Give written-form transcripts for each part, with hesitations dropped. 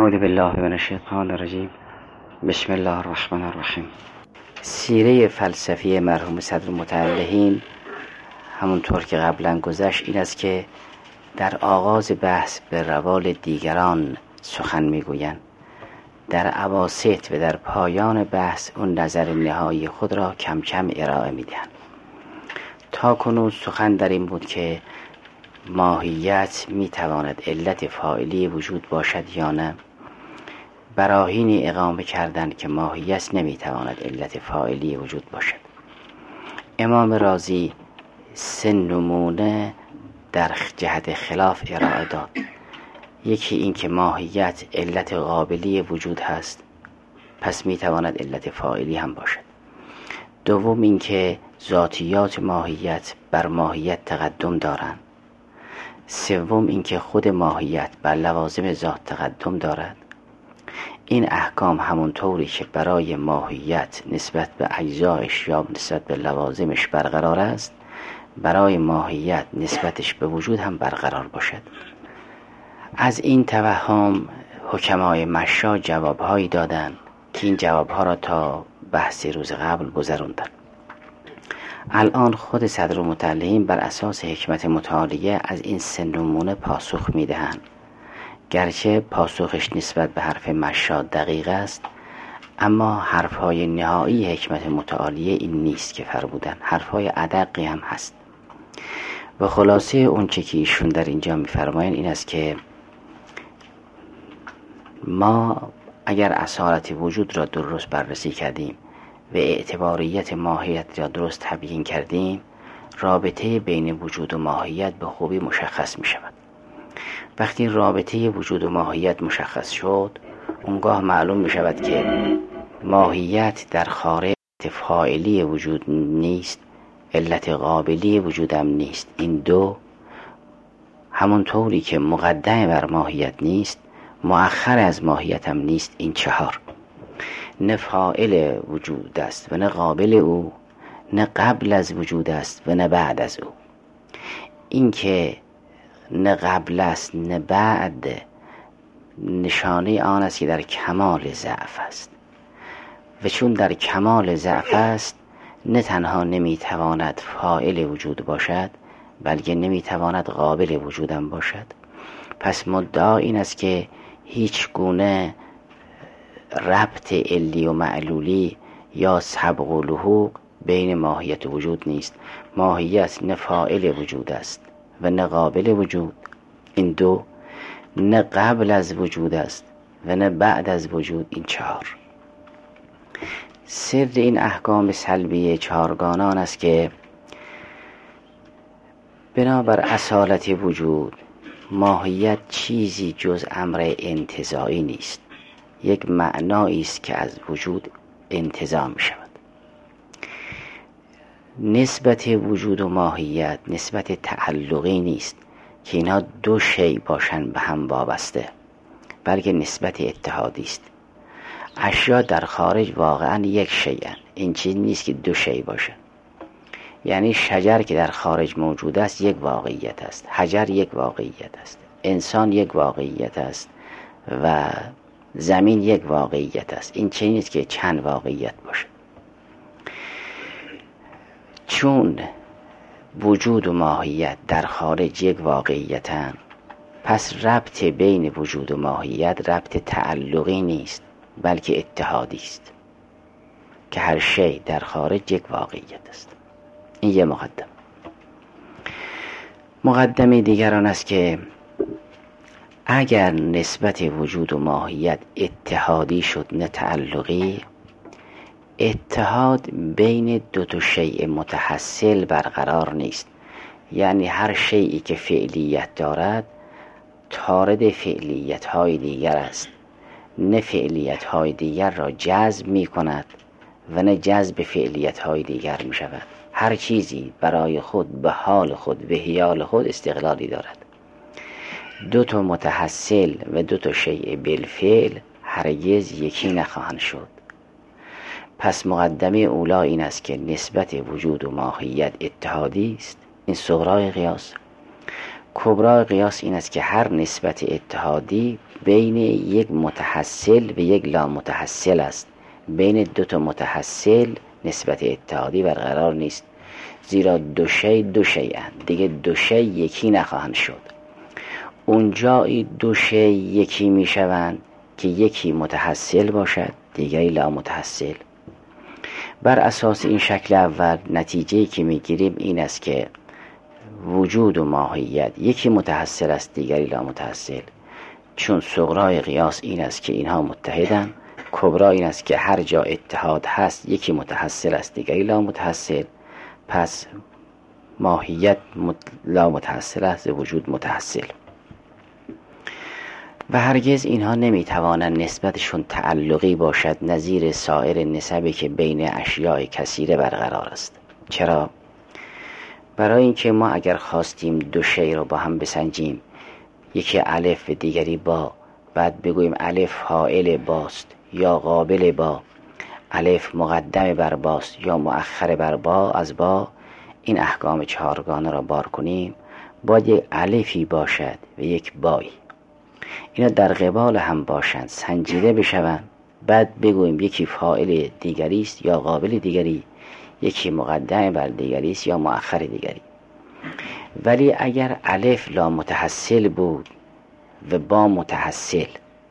اعوذ بالله من الشیطان الرجیم. بسم الله الرحمن الرحیم. سیره فلسفی مرحوم صدرالمتعلقین همونطور که قبلا گذشت این است که در آغاز بحث به روال دیگران سخن میگویند، در اواسط و در پایان بحث اون نظر نهایی خود را کم کم ارائه میدهند. تا کنون سخن در این بود که ماهیت میتواند علت فاعلی وجود باشد یا نه. براهینی اقامه کردند که ماهیت نمیتواند علت فاعلی وجود باشد. امام رازی 3 نمونه در جهت خلاف ارائه داد. یکی این که ماهیت علت قابلی وجود هست، پس میتواند علت فاعلی هم باشد. دوم این که ذاتیات ماهیت بر ماهیت تقدم دارند. سوم این که خود ماهیت بر لوازم ذات تقدم دارد. این احکام همونطوری که برای ماهیت نسبت به اجزایش یا نسبت به لوازمش برقرار است، برای ماهیت نسبتش به وجود هم برقرار باشد. از این توهم حکمای مشا جوابهایی دادند که این جوابها را تا بحث روز قبل گذروندند. الان خود صدرالمتعلقین بر اساس حکمت متعالیه از این 3 نمونه پاسخ میدهند. گرچه پاسخش نسبت به حرف مشا دقیق است، اما حرفهای نهایی حکمت متعالیه این نیست که فرمودن، حرفهای ادقی هم هست. و خلاصه اون چه که ایشون در اینجا میفرمایند این است که ما اگر اصالت وجود را درست بررسی کردیم و اعتباریت ماهیت را درست تبیین کردیم، رابطه بین وجود و ماهیت به خوبی مشخص می شود. وقتی رابطه وجود و ماهیت مشخص شد، اونگاه معلوم می شود که ماهیت در خارج فاعلی وجود نیست، علت قابلی وجودم نیست. این 2 همونطوری که مقدم بر ماهیت نیست، مؤخر از ماهیت هم نیست. این 4 نه فاعل وجود است و نه قابل او، نه قبل از وجود است و نه بعد از او. این که نه قبل است نه بعد نشانه آن است که در کمال ضعف است، و چون در کمال ضعف است نه تنها نمیتواند فاعل وجود باشد، بلکه نمیتواند قابل وجودم باشد. پس مدعا این است که هیچ گونه ربط علی و معلولی یا سبق و لحوق بین ماهیت و وجود نیست. ماهیت نه فاعل وجود است و نه قابل وجود. این 2 نه قبل از وجود است و نه بعد از وجود. این 4 سر این احکام سلبیه 4گانه است که بنابر اصالت وجود ماهیت چیزی جز امر انتزاعی نیست، یک معنایی است که از وجود انتزاع می شود. نسبت وجود و ماهیت نسبت تعلقی نیست که اینها 2 شیء باشند به هم وابسته، بلکه نسبت اتحادی است. اشیا در خارج واقعا یک شیئن، این چیز نیست که 2 شیء باشه. یعنی شجر که در خارج موجود است یک واقعیت است، حجر یک واقعیت است، انسان یک واقعیت است و زمین یک واقعیت است. این چیز نیست که چند واقعیت باشه. چون وجود و ماهیت در خارج یک واقعیتن، پس ربط بین وجود و ماهیت ربط تعلقی نیست، بلکه اتحادی است که هر شی در خارج یک واقعیت است. این یه مقدمه دیگر آن است که اگر نسبت وجود و ماهیت اتحادی شد نه تعلقی، اتحاد بین 2 شیء متحصل برقرار نیست. یعنی هر شیئی که فعلیت دارد طارد فعلیت های دیگر است، نه فعلیت های دیگر را جذب می کند و نه جذب فعلیت های دیگر می شود. هر چیزی برای خود به حال خود به حیال خود استقلالی دارد. 2 متحصل و 2 شیء بالفعل هرگز یکی نخواهند شد. پس مقدمه اولا این است که نسبت وجود و ماهیت اتحادی است. این صغرای قیاس. کبرای قیاس این است که هر نسبت اتحادی بین یک متحصل و یک لامتحصل است. بین دو تا متحصل نسبت اتحادی برقرار نیست، زیرا دو شی دو شیئند، دیگه دو شی یکی نخواهند شد. اونجایی دو شی یکی می شوند که یکی متحصل باشد دیگری لامتحصل. بر اساس این شکل اول نتیجه‌ای که میگیریم این است که وجود و ماهیت یکی متحصل است دیگری لامتحصل، چون صغرای قیاس این است که اینها متحدند، کبرا این است که هر جا اتحاد هست یکی متحصل است دیگری لامتحصل. پس ماهیت لامتحصل است، وجود متحصل، و هرگز اینها نمیتوانند نسبتشون تعلقی باشد نظیر سایر نسبی که بین اشیاء کثیره برقرار است. چرا؟ برای اینکه ما اگر خواستیم دو شی رو با هم بسنجیم، یکی الف و دیگری با، بعد بگوییم الف حائل باست یا قابل با، الف مقدم بر باست یا مؤخر بر با از با، این احکام چهارگانه را بار کنیم، باید یک الفی باشد و یک بایی، اینا در قبال هم باشند، سنجیده بشوند، بعد بگوییم یکی فاعل دیگری است یا قابل دیگری، یکی مقدم بر دیگری است یا مؤخر دیگری. ولی اگر الف لا متحصل بود و با متحصل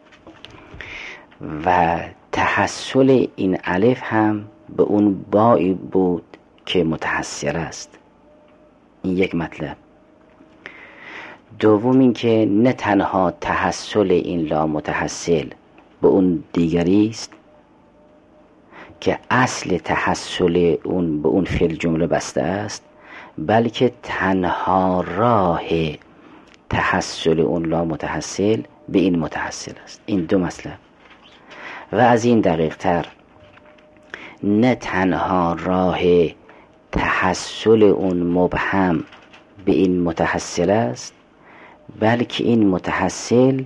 و تحصل این الف هم به اون بایی بود که متحصل است، این یک مطلب. دوم این که نه تنها تحصل این لا متحصل به اون دیگری است که اصل تحصل اون به اون فعل جمله بسته است، بلکه تنها راه تحصل اون لا متحصل به این متحصل است. این دو مطلب. و از این دقیق تر، نه تنها راه تحصل اون مبهم به این متحصل است، بلکه این متحصل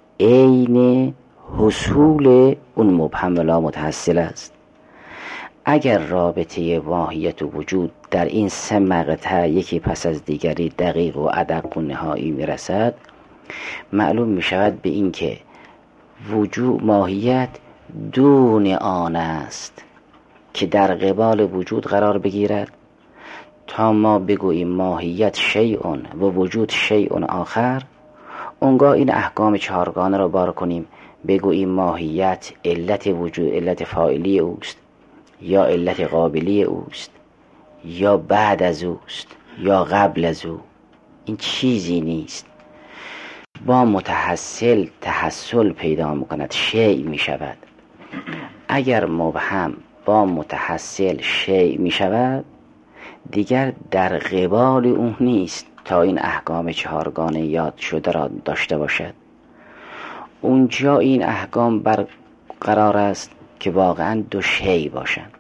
عین حصول اون مبهم لا متحصل است. اگر رابطه ماهیت و وجود در این سه مقطع یکی پس از دیگری دقیق و ادق و نهایی میرسد، معلوم میشود به این که وجود ماهیت دون آن است که در قبال وجود قرار بگیرد، تا ما بگوییم ماهیت شیء و وجود شیء آخر. اونگاه این احکام چهارگانه را بار کنیم، بگوییم ماهیت علت وجود علت فاعلی اوست، یا علت قابلی اوست، یا بعد از اوست، یا قبل از او. این چیزی نیست. با متحصل تحصل پیدا میکند، شیء میشود. اگر مبهم با متحصل شیء میشود، دیگر در قبال اون نیست تا این احکام چهارگانه یاد شده را داشته باشد. اونجا این احکام برقرار است که واقعا دو شیء باشند.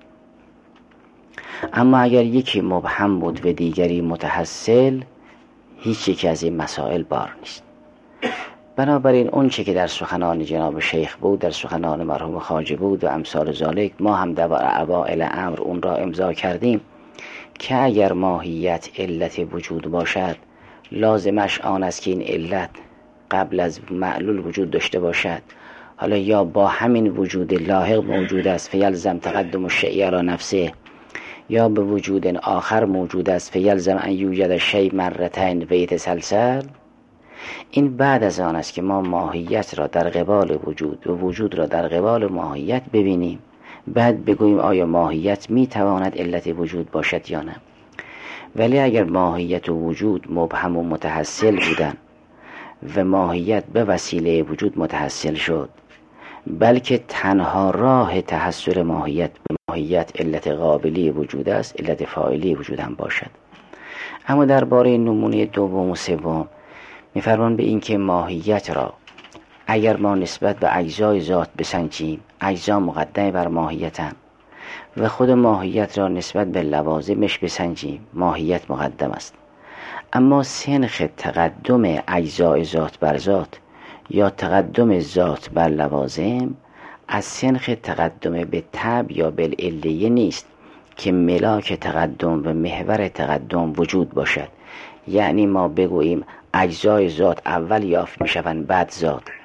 اما اگر یکی مبهم بود و دیگری متحصل، هیچ یکی از این مسائل بار نیست. بنابراین اون چه که در سخنان جناب شیخ بود، در سخنان مرحوم خواجه بود و امثال ذالک، ما هم در اوائل امر اون را امضا کردیم که اگر ماهیت علت وجود باشد، لازمش آن است که این علت قبل از معلول وجود داشته باشد. حالا یا با همین وجود لاحق موجود است فیلزم تقدم الشیء علی نفسه، یا به وجود آخر موجود است فیلزم ان یوجد شیء مرتين و یتسلسل. این بعد از آن است که ما ماهیت را در قبال وجود و وجود را در قبال ماهیت ببینیم، بعد بگوییم آیا ماهیت میتواند علت وجود باشد یا نه. ولی اگر ماهیت و وجود مبهم و متحصل بودن و ماهیت به وسیله وجود متحصل شد، بلکه تنها راه تحصل ماهیت به ماهیت علت قابلی وجود است، علت فاعلی وجود هم باشد. اما درباره نمونه دوم و سوم می‌فرمان به این که ماهیت را اگر ما نسبت به اجزای ذات بسنجیم، اجزا مقدم بر ماهیتند، و خود ماهیت را نسبت به لوازمش بسنجیم، ماهیت مقدم است. اما سنخ تقدم اجزای ذات بر ذات یا تقدم ذات بر لوازم از سنخ تقدم به تبع یا بالعلیه نیست که ملاک تقدم و محور تقدم وجود باشد. یعنی ما بگوییم اجزای ذات اول یافت میشوند بعد ذات،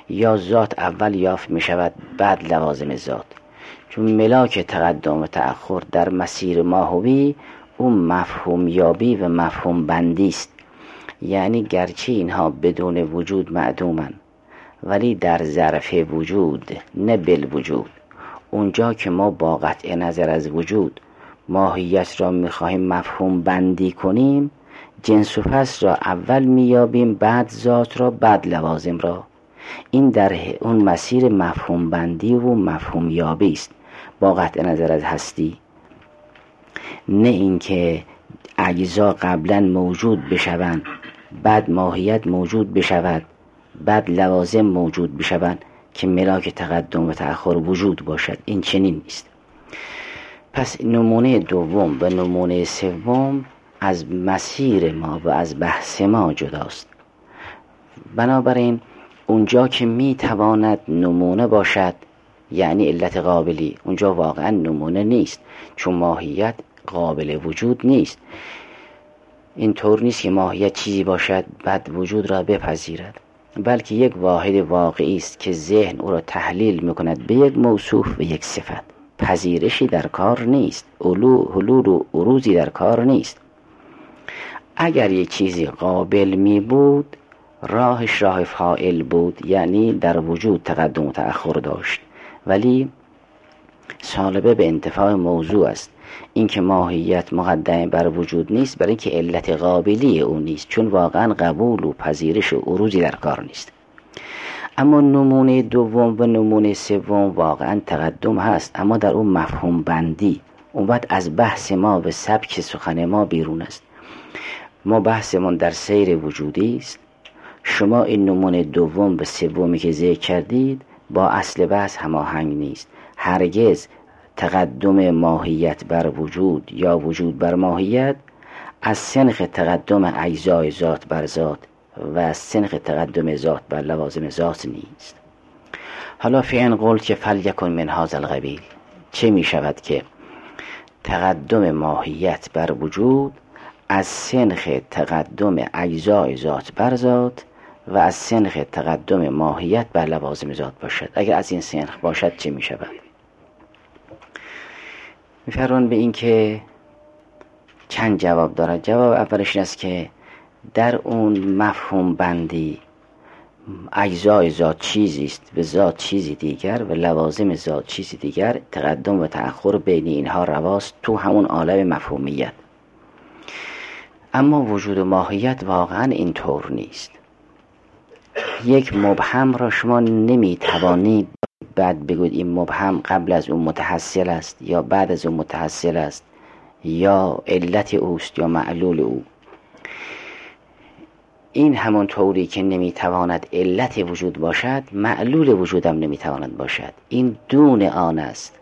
یا ذات اول یافت می شود بعد لوازم ذات. چون ملاک تقدم و تأخر در مسیر ماهوی اون مفهوم یابی و مفهوم بندی است. یعنی گرچه اینها بدون وجود معدومن ولی در ظرف وجود نه بالوجود. اونجا که ما با قطع نظر از وجود ماهیت را میخواهیم مفهوم بندی کنیم، جنس و فصل را اول میابیم، بعد ذات را، بعد لوازم را. این در اون مسیر مفهوم بندی و مفهوم یابی است با قطع نظر از هستی. نه اینکه اجزا قبلا موجود بشوند بعد ماهیت موجود بشود بعد لوازم موجود بشوند که ملاک تقدم و تأخر وجود باشد. این چنین نیست. پس نمونه دوم و نمونه سوم از مسیر ما و از بحث ما جداست. بنابراین اونجا که می تواند نمونه باشد یعنی علت قابلی، اونجا واقعا نمونه نیست، چون ماهیت قابل وجود نیست. اینطور نیست که ماهیت چیزی باشد بعد وجود را بپذیرد، بلکه یک واحد واقعی است که ذهن او را تحلیل میکند به یک موصوف و یک صفت. پذیرشی در کار نیست، حلول و عروضی در کار نیست. اگر یک چیزی قابل می بود راهش راه فاعل بود، یعنی در وجود تقدم و تأخر داشت، ولی سالبه به انتفاع موضوع است. اینکه ماهیت مقدم بر وجود نیست برای اینکه علت قابلی او نیست، چون واقعا قبول و پذیرش و عروضی در کار نیست. اما نمونه دوم و نمونه سوم واقعا تقدم هست، اما در اون مفهوم بندی، اون وقت از بحث ما و سبک سخن ما بیرون است. ما بحثمون در سیر وجودی است. شما این نمونه دوم و سومی که ذکر کردید با اصل بحث هماهنگ نیست. هرگز تقدم ماهیت بر وجود یا وجود بر ماهیت از سنخ تقدم اجزای ذات بر ذات و از سنخ تقدم ذات بر لوازم ذات نیست. حالا فعن قول که فلیکن من هذا القبیل، چه می شود که تقدم ماهیت بر وجود از سنخ تقدم اجزای ذات بر ذات و از سنخ تقدم ماهیت بر لوازم ذات باشد؟ اگر از این سنخ باشد چه می شود؟ می‌فرمایند به این که چند جواب دارد. جواب اولش این است که در اون مفهوم بندی اجزای ذات چیزی است و ذات چیزی دیگر و لوازم ذات چیزی دیگر، تقدم و تأخر بین اینها رواست تو همون عالم مفهومیت. اما وجود و ماهیت واقعا اینطور نیست. یک مبهم را شما نمیتوانید بعد بگوید این مبهم قبل از اون متحصل است یا بعد از اون متحصل است یا علت اوست یا معلول او. این همون طوری که نمیتواند علت وجود باشد معلول وجود هم نمیتواند باشد. این دون آن است.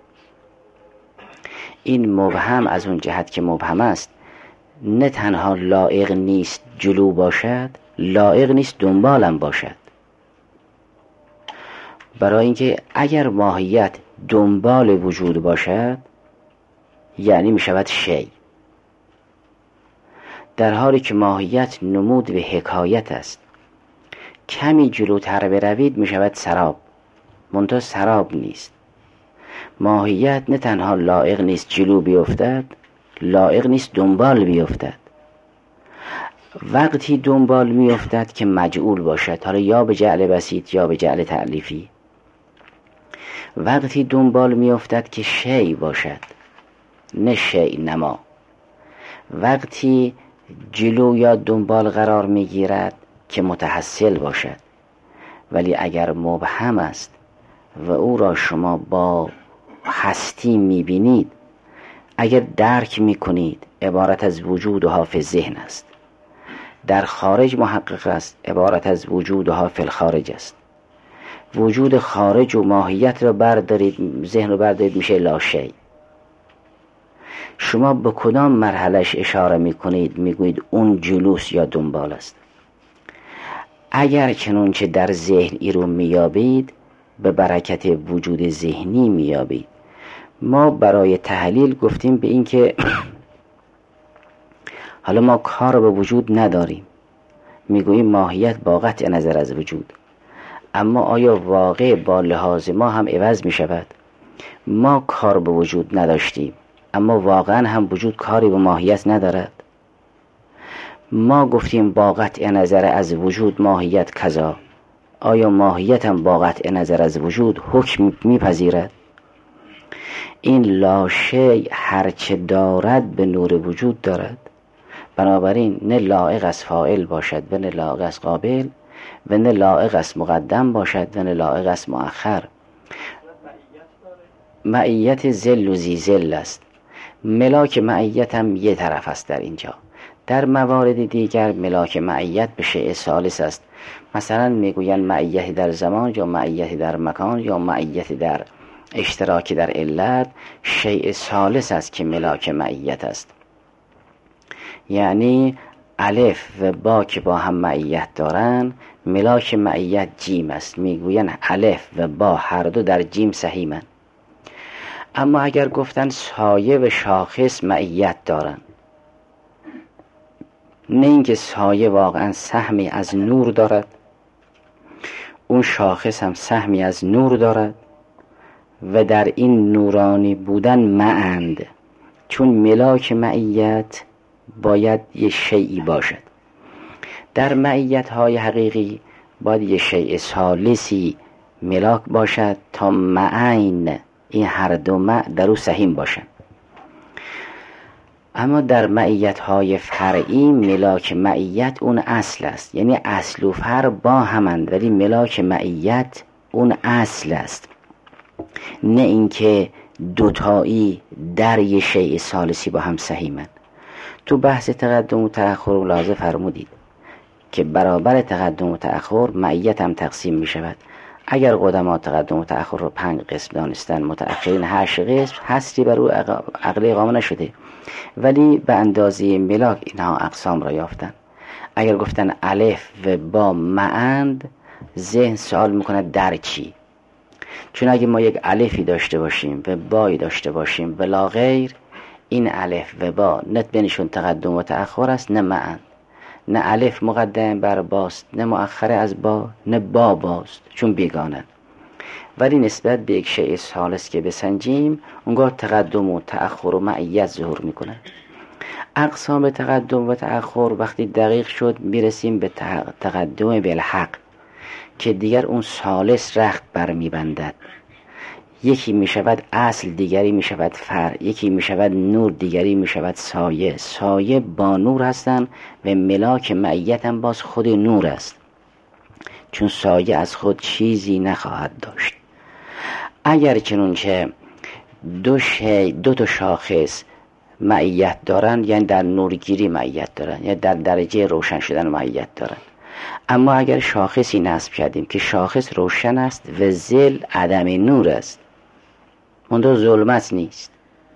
این مبهم از اون جهت که مبهم است نه تنها لایق نیست جلو باشد، لایق نیست دنبالم باشد. برای اینکه اگر ماهیت دنبال وجود باشد یعنی می شود شی، در حالی که ماهیت نمود به حکایت است. کمی جلوتر بروید می شود سراب، منتها سراب نیست. ماهیت نه تنها لایق نیست جلو بیفتد، لایق نیست دنبال بیفتد. وقتی دنبال میافتد که مجعول باشد، حالا یا به جعل بسیط یا به جعل تألیفی. وقتی دنبال میافتد که شی باشد نه شی نما. وقتی جلو یا دنبال قرار میگیرد که متحصل باشد. ولی اگر مبهم است و او را شما با هستی میبینید، اگر درک میکنید عبارت از وجود و حافظ ذهن است، در خارج محقق است، عبارت از وجود و حافظ خارج است. وجود خارج و ماهیت را بردارید، ذهن را بردارید، میشه لاشی. شما به کدام مرحلهش اشاره میکنید میگویید اون جلوس یا دنبال است؟ اگر چنانچه در ذهن ای رو میابید به برکت وجود ذهنی میابید. ما برای تحلیل گفتیم به این که حالا ما کار به وجود نداریم، میگوییم ماهیت با قطع نظر از وجود. اما آیا واقع با لحاظ ما هم عوض می شود؟ ما کار به وجود نداشتیم اما واقعا هم وجود کاری به ماهیت ندارد. ما گفتیم با قطع نظر از وجود ماهیت کذا، آیا ماهیت هم با قطع نظر از وجود حکم میپذیرد؟ این لاشه هرچه دارد به نور وجود دارد، بنابراین نه لایق از فاعل باشد و نه لایق از قابل و نه لایق از مقدم باشد و نه لایق از مؤخر. معیت ذل و زی ذل است. ملاک معیت هم یه طرف است در اینجا. در موارد دیگر ملاک معیت به شیء ثالث است. مثلا میگوین معیت در زمان یا معیت در مکان یا معیت در اشتراکی در علت، شیء ثالث است که ملاک معیت است. یعنی الف و با که با هم معیت دارن، ملاک معیت جیم است. میگوین الف و با هر دو در جیم سهیمن. اما اگر گفتن سایه و شاخص معیت دارن، نه اینکه سایه واقعا سهمی از نور دارد، اون شاخص هم سهمی از نور دارد و در این نورانی بودن معند، چون ملاک معیت باید یه شیئی باشد. در معیت های حقیقی باید یه شیء ثالثی ملاک باشد تا معین این هر دو مع در او سهیم باشند. اما در معیت های فرعی ملاک معیت اون اصل است، یعنی اصل و فرع با همند ولی ملاک معیت اون اصل است، نه اینکه دوتایی در یه شیء ثالثی با هم سهیمند. تو بحث تقدم و تأخر ملاحظه فرمودید که برابر تقدم و تأخر معیت هم تقسیم می شود. اگر قدما تقدم و تأخر رو 5 قسم دانستن، متأخرین 8 قسم، حصری بر او عقلی اقامه نشده، ولی به اندازه ملاک اینها اقسام را یافتن. اگر گفتن الف و با معند، ذهن سوال میکنه در چی؟ چون اگه ما یک الفی داشته باشیم و بایی داشته باشیم ولا غیر، این الف و با نه بینشون تقدم و تأخر است نه معند، نه الف مقدم بر باست نه مؤخر از با، نه با باست چون بیگانه. ولی نسبت به یک شیء ثالث که بسنجیم، اونگاه تقدم و تأخر و معیت ظهور میکنه. اقسام تقدم و تأخر وقتی دقیق شد میرسیم به تقدم بالحق که دیگر اون ثالث رخت بر میبندد. یکی میشود اصل، دیگری میشود فرع، یکی میشود نور، دیگری میشود سایه. سایه با نور هستند و ملاک معیت هم باز خود نور است، چون سایه از خود چیزی نخواهد داشت. اگر چنانچه دو تا شاخص معیت دارن، یعنی در نورگیری معیت دارن، یعنی در درجه روشن شدن معیت دارن. اما اگر شاخصی نصب کردیم که شاخص روشن است و ظل عدم نور است، منتها ظلمت نیست،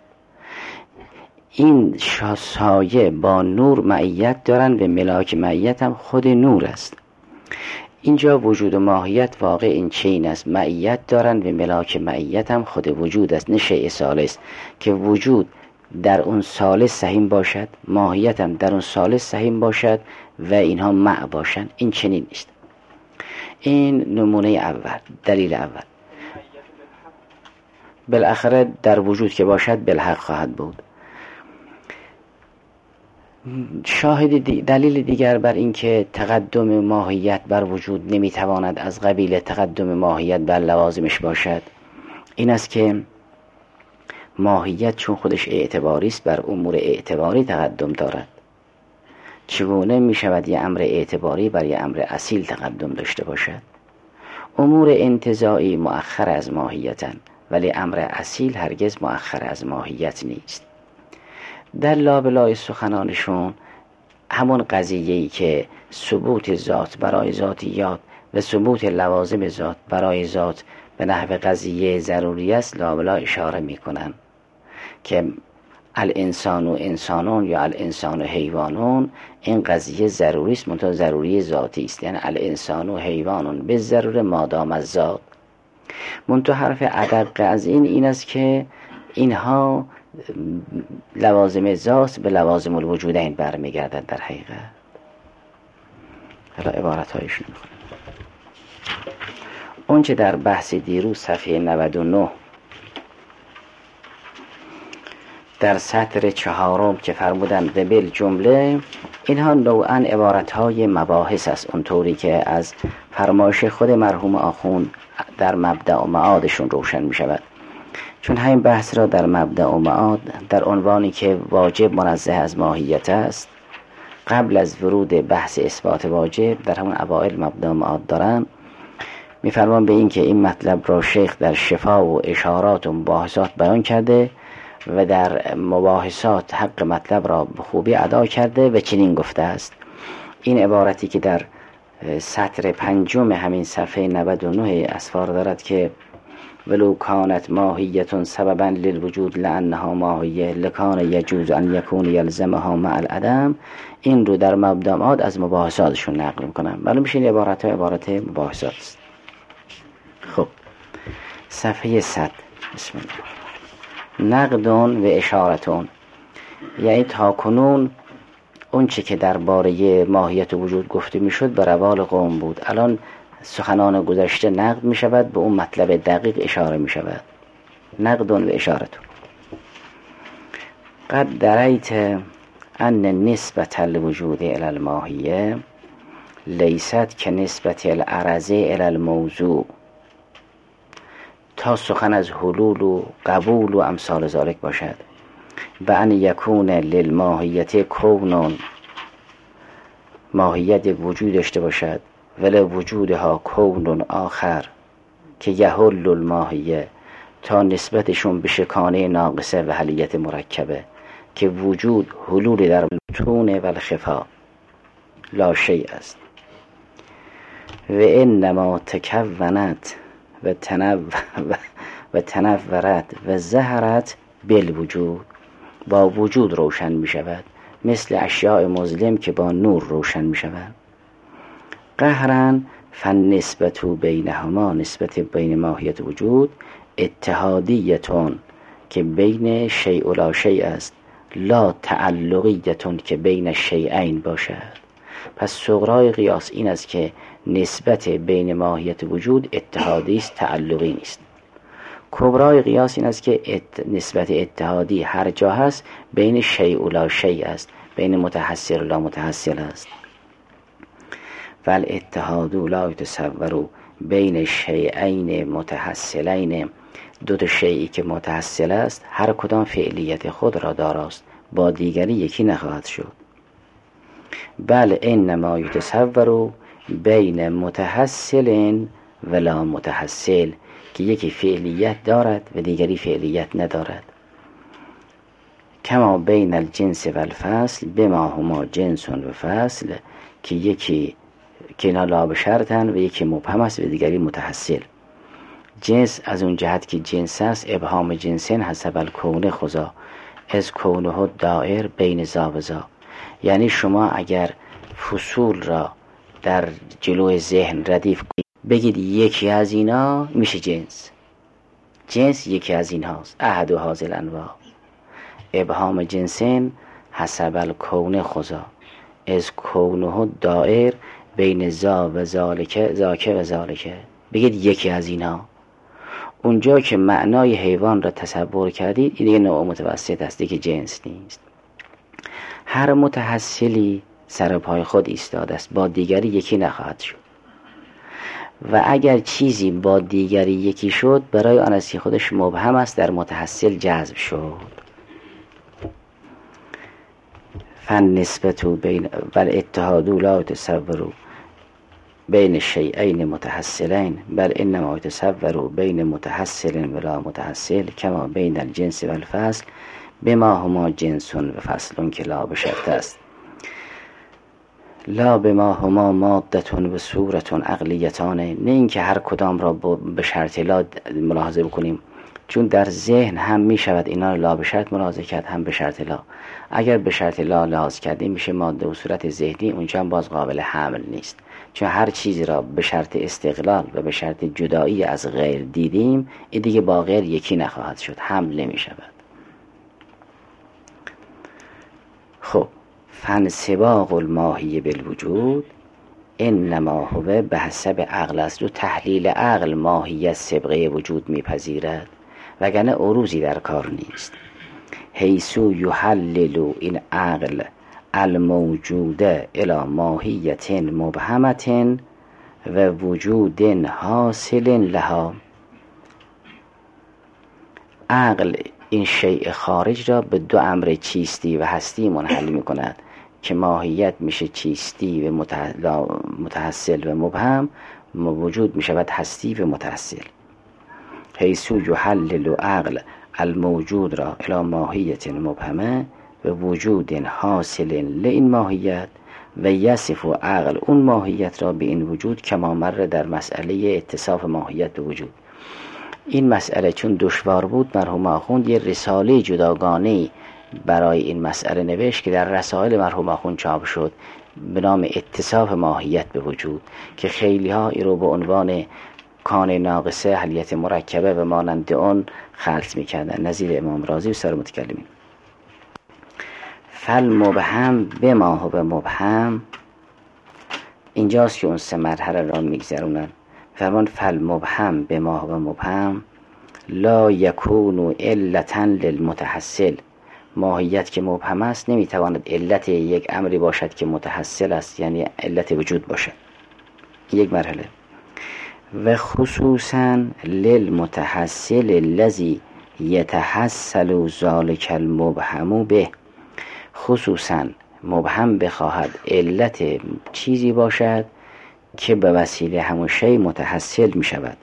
این سایه با نور معیت دارن و ملاک معیت هم خود نور است. اینجا وجود و ماهیت واقع این چین است، معیت دارن و ملاک معیت هم خود وجود است، نه شیء ثالث که وجود در اون ثالث سهیم باشد، ماهیت هم در اون ثالث سهیم باشد و اینها مع باشند. این چنین نیست. این نمونه اول، دلیل اول. بالاخره در وجود که باشد بالحق خواهد بود. دلیل دیگر بر این که تقدم ماهیت بر وجود نمیتواند از قبیل تقدم ماهیت بر لوازمش باشد این است که ماهیت چون خودش اعتباری است بر امور اعتباری تقدم دارد. چگونه می شود یه امر اعتباری بر یه امر اصیل تقدم داشته باشد؟ امور انتزاعی مؤخر از ماهیتن، ولی امر اصیل هرگز مؤخر از ماهیت نیست. در لابلای سخنانشون همون قضیه‌ای که ثبوت ذات برای ذاتیات و ثبوت لوازم ذات برای ذات به نحو قضیه ضروری است، لابلا اشاره میکنن که الانسان و انسانون یا الانسان و حیوانون، این قضیه ضروری است، منتها ضروری ذاتی است، یعنی الانسان و حیوانون به ضرور مادام از ذات. منتها حرف ادق از این است که اینها لوازم ذات به لوازم الوجودین برمیگردد در حقیقت. حالا عبارت هایشون میخونم. اونچه در بحث دیروز صفحه 99 در سطر 4 که فرمودن دبل جمله، اینها نوعا عبارتهای مباحث است، اونطوری که از فرمایش خود مرحوم آخوند در مبدأ و معادشون روشن می شود. چون همین بحث را در مبدأ و معاد در عنوانی که واجب منزه از ماهیت است، قبل از ورود بحث اثبات واجب در همون اوائل مبدأ و معاد دارن، می‌فرمان به این که این مطلب را شیخ در شفا و اشارات و مباحثات بیان کرده و در مباحثات حق مطلب را به خوبی ادا کرده و چنین گفته است. این عبارتی که در سطر 5 همین صفحه 99 اسفار دارد که ولو کانت ماهیتون سببا للوجود لانها ماهیه لکان یجوز ان یکون یلزمها مع العدم، این رو در مبدأات از مباحثاتشون نقل میکنم. معلوم میشه این عبارت مباحثات است. خب صفحه 100 بسم الله. نقدون و اشارتون، یعنی تا کنون اون چه که درباره ماهیت و وجود گفته میشد به روال قوم بود، الان سخنان گذشته نقد می شود، به اون مطلب دقیق اشاره می شود. نقدون و اشارتون. قد دریت ان نسبت الوجود الى الماهیه لیست که نسبت العرضه الى الموضوع، تا سخن از حلول و قبول و امثال ذالک باشد. و ان یکون للماهیت کونون، ماهیت وجود داشته باشد، ولی وجودها کون آخر که یحل الماهیه، تا نسبتشون به شکانه ناقصه و حلیت مرکبه که وجود حلول در بطون و الخفا لا شیء است. و انما تکونت و تنورت و ظهرت بالوجود، با وجود روشن می شود، مثل اشیاء مظلم که با نور روشن می شود. قهرا فالنسبت بینهما، نسبت بین ماهیت وجود اتحادیتون که بین شیء و لا شیء است، لا تعلقیتون که بین شیئین باشد. پس صغرای قیاس این است که نسبت بین ماهیت وجود اتحادی است، تعلقی نیست. کبرای قیاس این است که نسبت اتحادی هر جا هست بین شیء و لا شیء است، بین متحصل و لا متحصل است. والاتحاد لا یتصور بین شیئین متحصلین، دو تا شیئی که متحصل است هر کدام فعلیت خود را داراست، با دیگری یکی نخواهد شد. بل انما یتصور بین متحصل و لا متحصل، که یکی فعلیت دارد و دیگری فعلیت ندارد. کما بین الجنس و الفصل بما هما جنس و فصل، که یکی که اینا لا بشرطن و یکی مبهم است و دیگری متحصل. جنس از اون جهت که جنس است، ابهام جنسین حسب الکون خدا از کونه دائر بین ذا و ذا. یعنی شما اگر فصول را در جلوی ذهن ردیف بگید یکی از اینا میشه جنس، جنس یکی از این هاست، احد و حاصل انواع. ابهام جنسین حسب الکون خدا از کونه دائر بین ذا و ذالکه، ذاکه و ذالکه، بگید یکی از اینا. اونجا که معنای حیوان را تصور کردید این دیگه نوع متوسط است، دیگه جنس نیست. هر متحصلی سر پای خود ایستاده است، با دیگری یکی نخواهد شد. و اگر چیزی با دیگری یکی شد، برای آن است که خودش مبهم است در متحصل جذب شد. فالنسبت بین والاتحاد لا یتصور بین شیئین متحصلین بل انما یتصور بین متحصل و لا متحصل کما بین الجنس و الفصل بما هما جنس و فصل که لا بشرط است، لا بما هما مادتون و صورتون عقلیتانه. نه اینکه هر کدام را به شرط لا ملاحظه بکنیم، چون در ذهن هم می شود اینا را لا به شرط ملاحظه کرد، هم به شرط لا. اگر به شرط لا لحاظ کردیم میشه ماده و صورت ذهنی، اونجا هم باز قابل حمل نیست. چون هر چیزی را به شرط استقلال و به شرط جدایی از غیر دیدیم، این دیگه با غیر یکی نخواهد شد، حمل نمی شود. خب فانسباق الماهی بالوجود انما هو به حسب عقل است. رو تحلیل عقل ماهیت سابقه وجود میپذیرد، وگرنه عروضی در کار نیست. حیثو یحلل این عقل الموجوده الی ماهیت مبهمت و وجود حاصل لها. عقل این شیء خارج را به دو امر چیستی و هستی منحل می کند که ماهیت میشه چیستی و متحصل و مبهم، وجود می شود هستی و متحصل. حیثو یحلل عقل الموجود را الی ماهیت مبهمه و وجود حاصل لین ماهیت و یصف عقل اون ماهیت را به این وجود کما مر در مسئله اتصاف ماهیت به وجود. این مسئله چون دشوار بود، مرحوم آخوند یه رساله جداگانه برای این مسئله نوشت که در رسائل مرحوم آخوند چاپ شد به نام اتصاف ماهیت به وجود، که خیلی ها این رو به عنوان کان ناقصه، حلیت مرکبه و مانند اون خلط میکردن، نظیر امام رازی و سر متکلمین. فالمبهم بما هو مبهم، اینجاست که اون سه مرحله را میگذرونن. فرمان فالمبهم بما هو مبهم لا یکون علتا للمتحصل. ماهیت که مبهم است نمیتواند علت یک امری باشد که متحصل است، یعنی علت وجود باشد. یک مرحله. و خصوصا للمتحصل الذی یتحصل ذلک المبهم به، خصوصا مبهم بخواهد علت چیزی باشد که به وسیله همون شی متحصل می شود.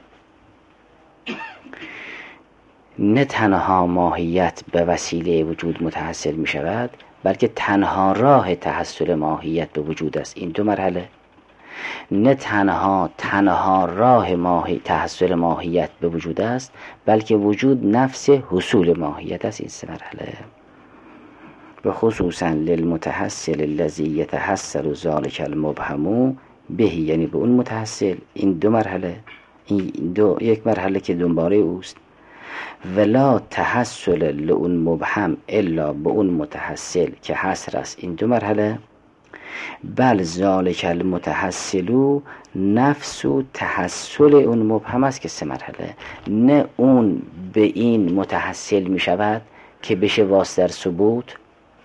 نه تنها ماهیت به وسیله وجود متحصل می شود، بلکه تنها راه تحصل ماهیت به وجود است. این دو مرحله. نه تنها راه تحصل ماهیت به وجود است، بلکه وجود نفس حصول ماهیت است. این سه مرحله. و خصوصا للمتحصل الذی یتحصل ذلک المبهم به، یعنی به اون متحصل. این دو مرحله، یک مرحله که دنباله اوست. ولا تحصل لون مبهم الا به اون متحصل که حصر است. این دو مرحله. بل ذلک المتحصل نفس و تحصل اون مبهم است که سه مرحله. نه اون به این متحصل می شود که بشه واسطه در ثبوت،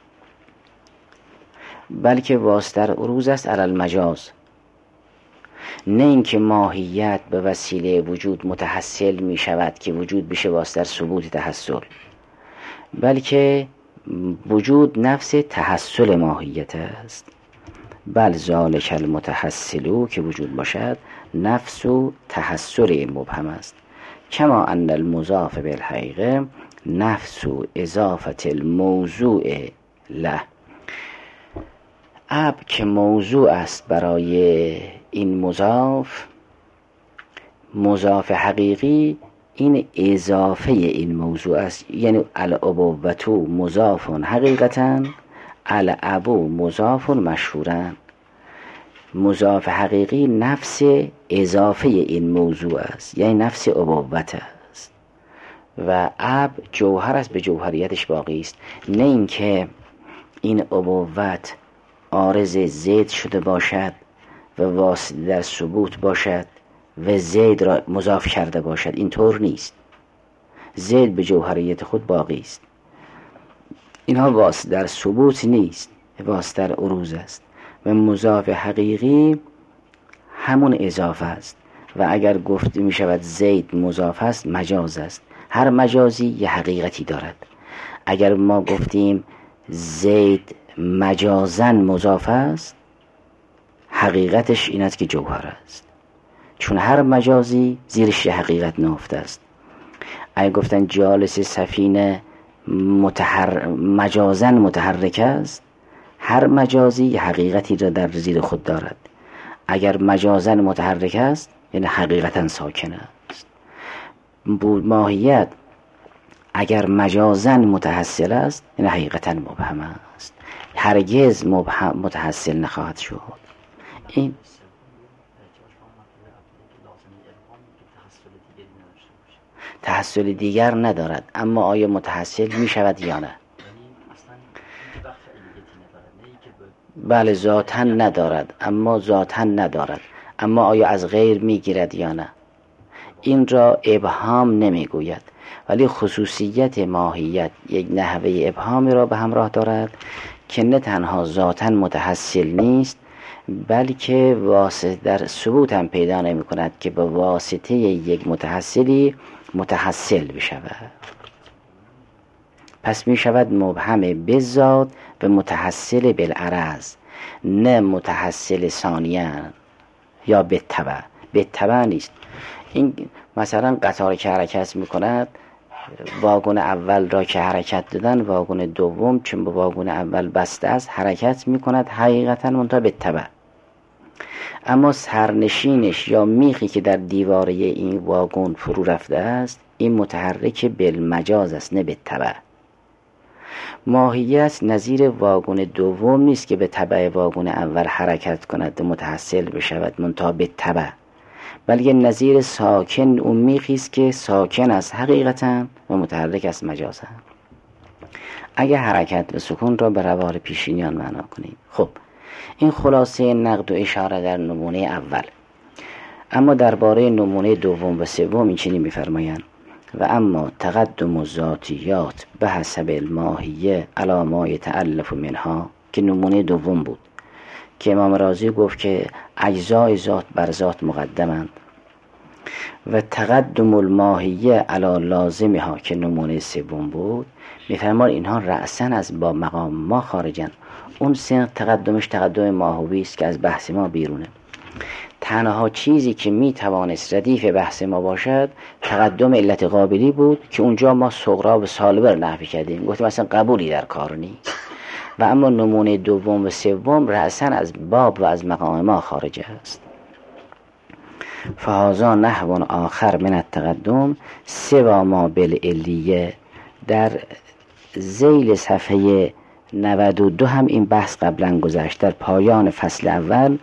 بلکه واسطه در عروض است علی المجاز. نه اینکه ماهیت به وسیله وجود متحصل می شود که وجود بشه واسطه در ثبوت تحصل، بلکه وجود نفس تحصل ماهیت است. بل ذلک المتحصل که وجود باشد نفس و تحصل مبهم است. کما ان المضاف بالحقیقه نفس و اضافت الموضوع له. اب که موضوع است برای این مضاف حقیقی، این اضافه این موضوع است. یعنی الابوتو مضاف حقیقتا، الابو مضاف مشهورا. مضاف حقیقی نفس اضافه این موضوع است، یعنی نفس ابوت است. و اب جوهر است، به جوهریتش باقی است. نه اینکه این ابوت عارض زید شده باشد و واسطه در ثبوت باشد و زید را مضاف کرده باشد. این طور نیست. زید به جوهریت خود باقی است. اینها واسطه در ثبوت نیست، واسطه در عروض است. و مضاف حقیقی همون اضافه است. و اگر گفته می شود زید مضاف است، مجاز است. هر مجازی یه حقیقتی دارد. اگر ما گفتیم زید مجازن مضاف است، حقیقتش این است که جوهر است، چون هر مجازی زیرش یه حقیقت نهفته است. اگر گفتن جالس سفینه مجازن متحرک است، هر مجازی یه حقیقتی را در زیر خود دارد. اگر مجازن متحرک است یعنی حقیقتا ساکن است. ماهیت اگر مجازن متحصل است یعنی حقیقتا مبهم است، هرگز متحصل نخواهد شد. این تحصل دیگر ندارد، اما آیا متحصل می شود یا نه؟ بله ذاتاً ندارد، اما آیا از غیر میگیرد یا نه، این را ابهام نمیگوید، ولی خصوصیت ماهیت یک نحوه ابهامی را به همراه دارد که نه تنها ذاتاً متحصل نیست، بلکه واسطه در ثبوت هم پیدا نمی کند که به واسطه یک متحصلی متحصل بشود. پس می شود مبهم بالذات و متحصل بالعرض، نه متحصل ثانیاً یا بالتبع نیست. این مثلا قطار که حرکت می کند، واگن اول را که حرکت دادن، واگن دوم چون به واگن اول بسته است حرکت می کند حقیقتا منتها بالتبع. اما سرنشینش یا میخی که در دیواره این واگن فرو رفته است، این متحرک بالمجاز است نه بالتبع. ماهیت نظیر واگن دوم نیست که به تبع واگن اول حرکت کند متحصل بشود منتها بالتبع، بلکه نظیر ساکن اون میخی است که ساکن است حقیقتا و متحرک است مجازا. اگه حرکت و سکون را به روال پیشینیان معنا کنیم. خب این خلاصه نقد و اشاره در نمونه اول. اما درباره نمونه دوم و سوم این چنین می‌فرمایند: و اما تقدم الذاتیات به حسب الماهیه علی ما یتألف منها، که نمونه دوم بود که امام رازی گفت که اجزای ذات بر ذات مقدمند، و تقدم الماهیه علی لازمها که نمونه سوم بود، می‌فرماید اینها رأساً از با مقام ما خارجن. اون سن تقدمش تقدم ماهوی است که از بحث ما بیرونه. تنها چیزی که میتوانست ردیف بحث ما باشد تقدم علت قابلی بود که اونجا ما صغرا و سالبه رو نفی کردیم، گفتیم مثلا قبولی در کار نیست. و اما نمونه دوم و سوم رأساً از باب و از مقام ما خارج است. فهذا نحو آخر من التقدم سوا ما بالعلیه. در ذیل صفحه 92 هم این بحث قبلا گذشت. در پایان فصل اول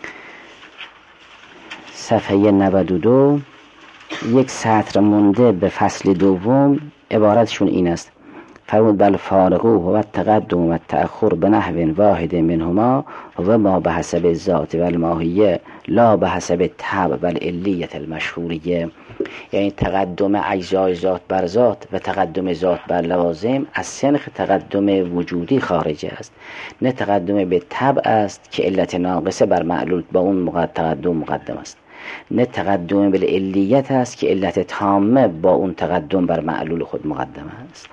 صفحه 92 یک سطر مونده به فصل دوم، عبارتشون این است: فرمود بل فارقو و التقدم و التأخر به نحو واحد منهما و ما به حسب الذات و الماهیه لا به حسب الطبع و العلیت المشهوریه. یعنی تقدم اجزای ذات بر ذات و تقدم ذات بر لوازم از سنخ تقدم وجودی خارج است، نه تقدم به طبع است که علت ناقصه بر معلول با اون تقدم مقدم است، نه تقدم به علیت است که علت تامه با اون تقدم بر معلول خود مقدم است.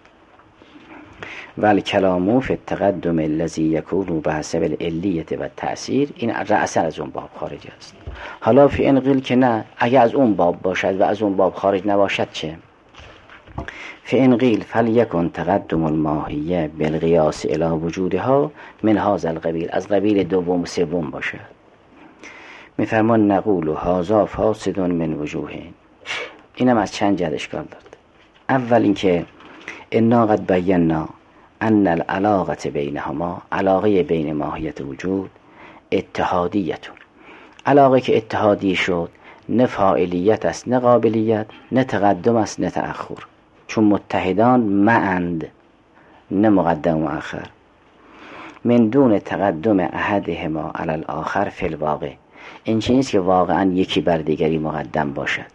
والکلام فی التقدم الذی یکون بحسب العلیت و التأثیر، این رأساً از اون باب خارج است. حالا فی این قیل که نه، اگه از اون باب باشد و از اون باب خارج نباشد چه؟ فی این قیل فلیکن تقدم الماهیه بالقیاس الی وجودها من هذا القبیل، از قبیل دوم و سوم باشد. میفرمان نقول هذا فاسد من وجوه. اینم از چند جهت اشکال دارد. اول اینکه انا قد بینا ان العلاقه بینهما، علاقه بین ماهیت وجود اتحادیتون، علاقه که اتحادی شد نه فاعلیت است نه قابلیت، نه تقدم است نه تأخر، چون متحدان معند نه مقدم و مؤخر. من دون تقدم احدهما علی الاخر فی الواقع، این چیزی نیست که واقعا یکی بر دیگری مقدم باشد.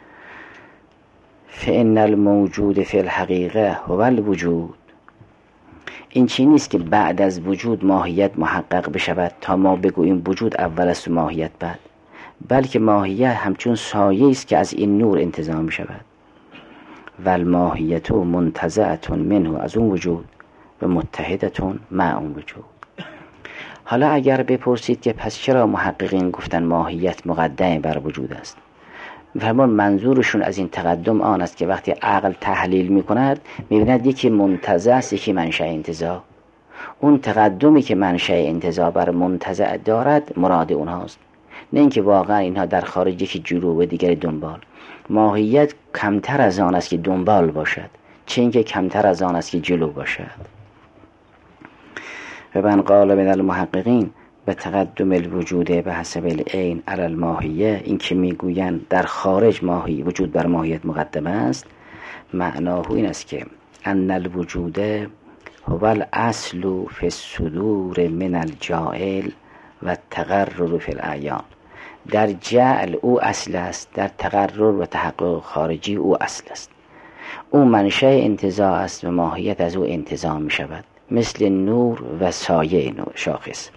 فإن الموجود فی الحقیقه هو الوجود، این چیزی نیست که بعد از وجود ماهیت محقق بشود تا ما بگوییم وجود اول است و ماهیت بعد، بلکه ماهیت همچون سایه است که از این نور انتزاع می شود. و الماهیت منتزعة منه، از اون وجود، و متحدة مع اون وجود. حالا اگر بپرسید که پس چرا محققین گفتن ماهیت مقدم بر وجود است، فرمان منظورشون از این تقدم آن است که وقتی عقل تحلیل می کند می بیند یکی منتزع است یکی منشأ انتزاع. اون تقدمی که منشأ انتزاع بر منتزع دارد مراد اونهاست، نه اینکه واقعا اینها در خارج یکی جلو و دیگری دنبال. ماهیت کمتر از آن است که دنبال باشد، چه اینکه کمتر از آن است که جلو باشد. و من قال من المحققین به تقدم الوجود به حسب العین علی الماهیه، این که میگویند در خارج ماهی وجود بر ماهیت مقدم است، معناه این است که ان الوجود هو الاصل فی الصدور من الجاعل و التقرر فی الاعیان. در جعل او اصل است، در تقرر و تحقق خارجی او اصل است. او منشأ انتزاع است و ماهیت از او انتزاع می شود، مثل نور و سایه نور شاخص.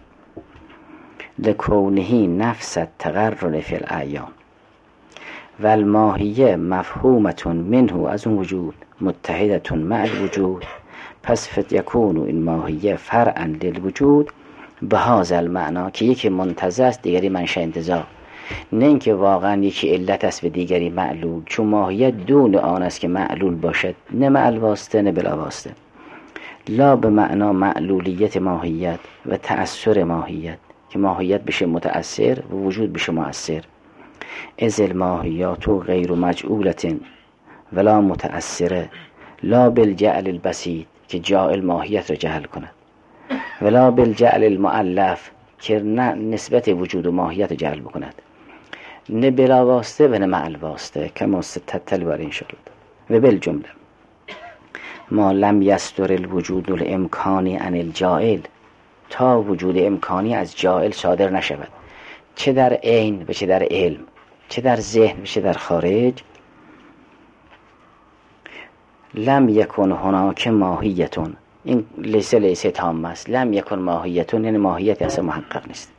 لکونه نفس التقرر فی الاعیان و الماهیه مفهومة منه، از اون وجود متحدة مع الوجود. پس یکون این ماهیه فرعا للوجود به هذا المعنا، که یکی منتزع است دیگری منشأ انتزاع، نه اینکه واقعا یکی علت است و دیگری معلول، چون ماهیت دون آن است که معلول باشد، نه مع الواسطه نه بلا واسطه. لا به معنا معلولیت ماهیت و تأثر ماهیت، که ماهیت بشه متأثر و وجود بشه مؤثر. از الماهیات غیر مجعولت ولا متأثره، لا بالجعل البسیط که جاعل ماهیت را جعل کند، ولا بالجعل المؤلف که نه نسبت وجود و ماهیت را جعل بکند، نه بلا واسطه و نه مع الواسطه کما ستتل بر این شد. و بالجمله ما لم یستر الوجود الامکانی عن الجاعل، تا وجود امکانی از جاعل صادر نشود، چه در عین و چه در علم، چه در ذهن و چه در خارج. لم یکن هناک ماهیتون، این لیسه تام است. لم یکن ماهیتون یعنی ماهیت اصلا محقق نیست.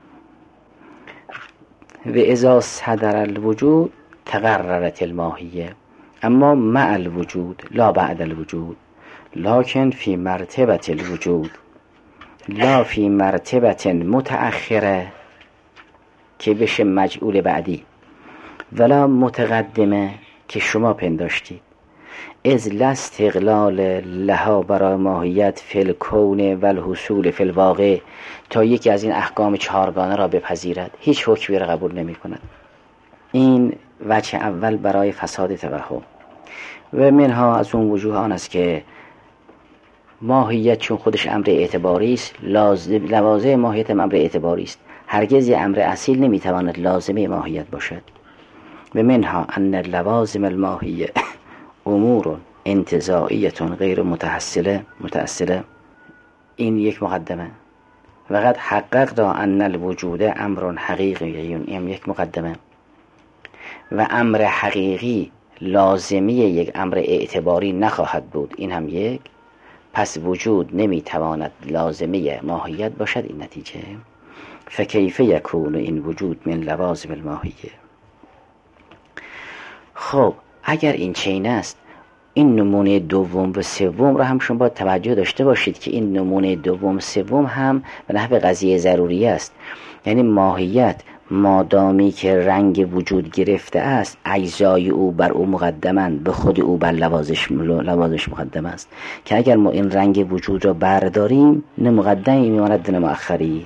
و اذا صدر الوجود تقررت الماهیه، اما مع الوجود لا بعد الوجود، لكن فی مرتبه الوجود لا فی مرتبه متأخره که بشه مجعول بعدی، ولا متقدمه که شما پنداشتید. از لا استقلال لها برای ماهیت فی الکون و الحصول فی الواقع، تا یکی از این احکام چهارگانه را بپذیرد، هیچ حکمی را قبول نمی کند. این وجه اول برای فساد توهم. و منها از اون وجوه آن است که ماهیت چون خودش امر اعتباری است، لوازم ماهیت امر اعتباری است، هرگز یه امر اصیل نمیتواند لازمه ماهیت باشد. و منها ان لوازم الماهیه امور انتزاعیه غیر متأصله. این یک مقدمه. و قد حقق ان الوجود امر حقیقی، این یک مقدمه. و امر حقیقی لازمی یک امر اعتباری نخواهد بود، این هم یک. پس وجود نمیتواند لازمه ماهیت باشد، این نتیجه. فکیف یکون این وجود من لوازم الماهیه. خب اگر این چین است، این نمونه دوم و سوم را هم شما باید توجه داشته باشید که این نمونه دوم سوم هم به نحو قضیه ضروری است. یعنی ماهیت مادامی که رنگ وجود گرفته است، اجزای او بر او مقدمند، به خود او بر لوازش مقدم است، که اگر ما این رنگ وجود را برداریم نه مقدمی میماند نه مؤخری.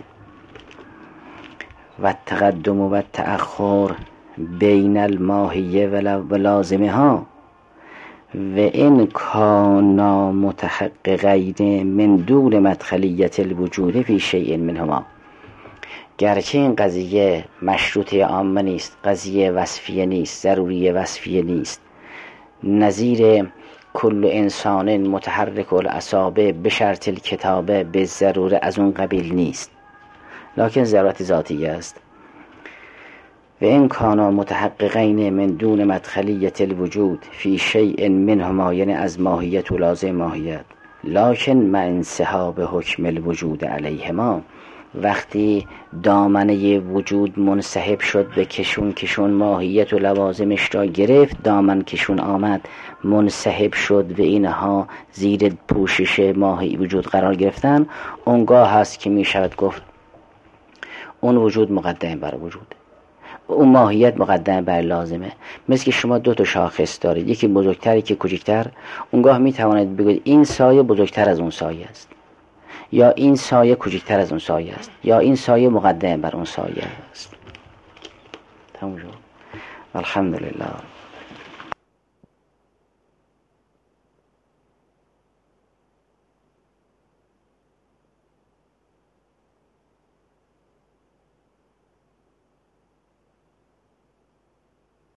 و تقدم و تأخر بین الماهیه و لازمه ها و این کانا متحققین من دون مدخلیت الوجود فی شیء منهما. گرچه این قضیه مشروطه عامه نیست، قضیه وصفیه نیست، ضروری وصفیه نیست، نظیر کل انسان متحرک الاصابع بشرط الکتابه به ضروره از اون قبیل نیست، لکن ضرورت ذاتیه است. و این کانا متحققین من دون مدخلیت الوجود فی شیء منهما، یعنی از ماهیت و لازم ماهیت، لکن مع انسحاب حکم الوجود علیهما، وقتی دامنه وجود منسحب شد به کشون ماهیت و لوازمش را گرفت، دامن کشون آمد منسحب شد و اینها زیر پوشش ماهی وجود قرار گرفتن، اونگاه هست که می شود گفت اون وجود مقدم بر وجود، اون ماهیت مقدم بر لازمه. مثل که شما دو تا شاخص دارید، یکی بزرگتر یکی کوچکتر، اونگاه می توانید بگویید این سایه بزرگتر از اون سایه است، یا این سایه کوچکتر از اون سایه است، یا این سایه مقدم بر اون سایه است. تمام شد. الحمدلله.